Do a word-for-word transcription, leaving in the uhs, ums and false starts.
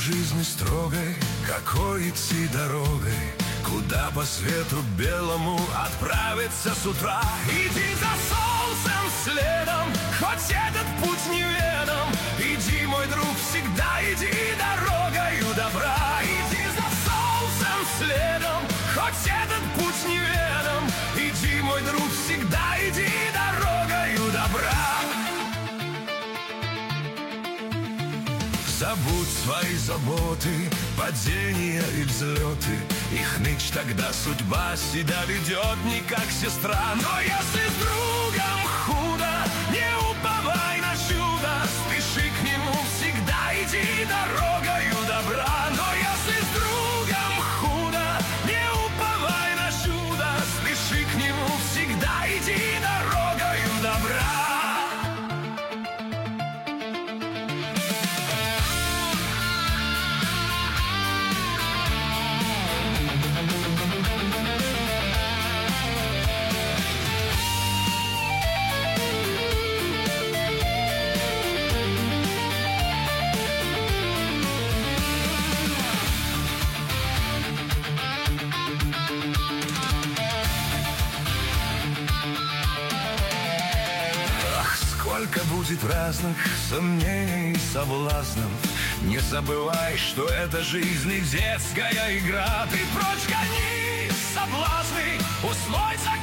жизни строгой, какой идти дорогой, куда по свету белому отправиться с утра. Иди за солнцем следом, хоть этот путь неведом. Иди, мой друг, всегда иди дорогою добра. Иди за солнцем следом, хоть этот путь неведом. Иди, мой друг, всегда иди дорогою добра. Забудь свои заботы, падения и взлеты. Их ныть тогда судьба себя ведет не как сестра. Но если с другом худо, не уповай на чудо. Спеши к нему, всегда иди дорогою добра. Но если с другом худо, не уповай на чудо. Спеши к нему, всегда иди дорогою добра. Сколько будет разных сомнений и соблазнов. Не забывай, что это жизнь и детская игра. Ты прочь гони соблазны, усвой закон.